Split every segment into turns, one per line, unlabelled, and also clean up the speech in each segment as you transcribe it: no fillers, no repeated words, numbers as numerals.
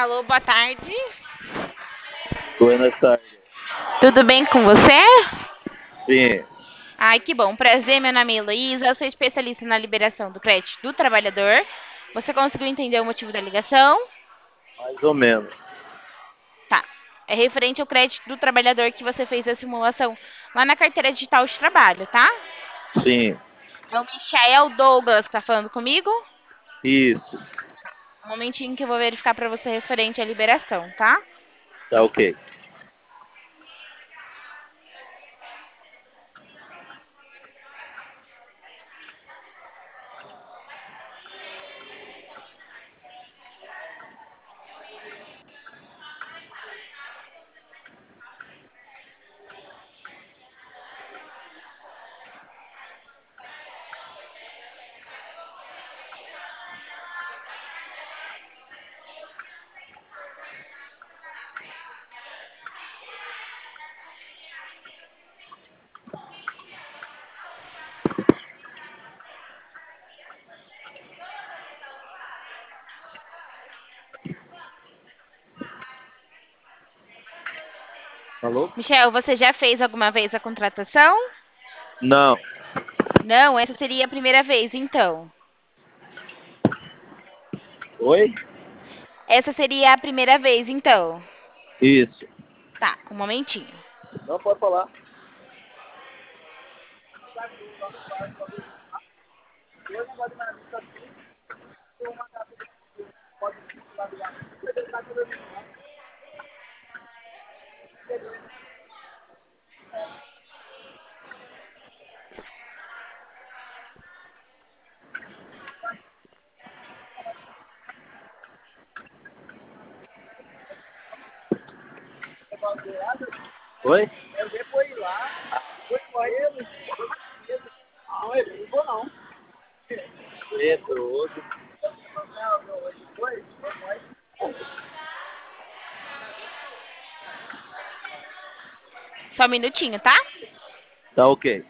Alô, boa tarde.
Buenas tardes.
Tudo bem com você?
Sim,
Ai, que bom. Prazer, meu nome é Heloísa. Eu sou especialista na liberação do crédito do trabalhador. Você conseguiu entender o motivo da ligação?
mais ou menos.
Tá. É referente ao crédito do trabalhador que você fez a simulação lá na carteira digital de trabalho, tá?
Sim,
É o Michael Douglas que tá falando comigo.
isso.
Um momentinho que eu vou verificar para você referente à liberação, tá?
Tá ok. Alô?
Michel, você já fez alguma vez a contratação?
Não.
Não, essa seria a primeira vez, então.
Oi?
Essa seria a primeira vez, então.
Isso.
Tá, um momentinho.
Não pode falar. Oi? Entra, outro.
Só um minutinho, tá?
Tá ok.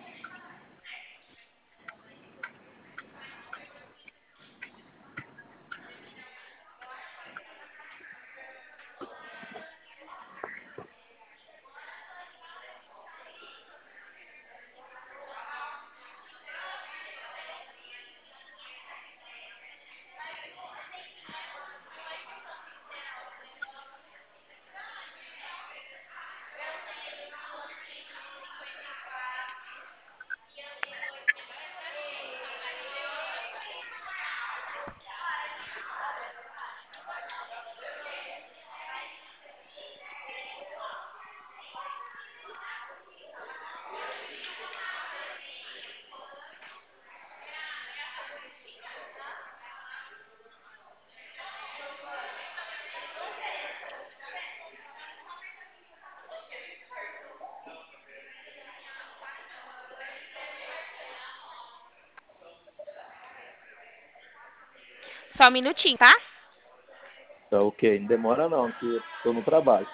Só um minutinho, tá?
Tá ok. Não demora não, que tô no trabalho.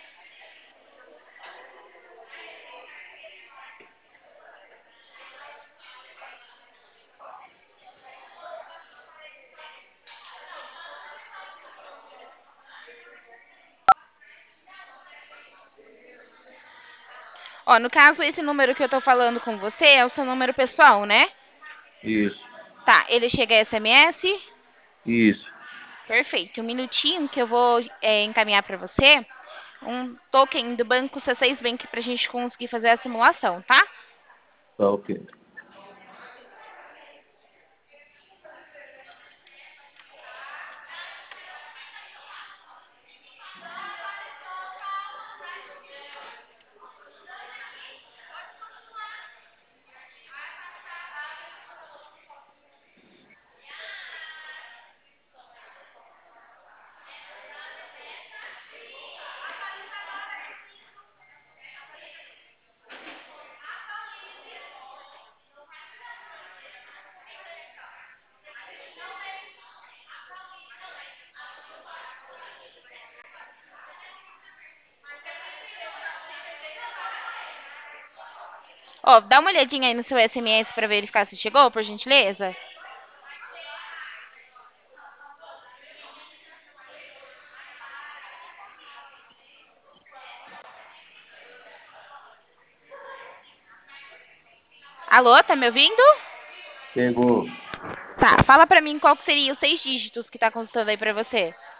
Ó, no caso, esse número que eu tô falando com você é o seu número pessoal, né?
Isso.
Tá, ele chega a SMS?
Isso.
Perfeito. Um minutinho que eu vou encaminhar para você um token do banco C6 Bank pra gente conseguir fazer a simulação, tá?
Tá ok.
Ó, dá uma olhadinha aí no seu SMS para verificar se chegou, por gentileza. Alô, tá me ouvindo?
Pegou.
Tá, fala pra mim qual que seria os 6 dígitos que tá constando aí pra você.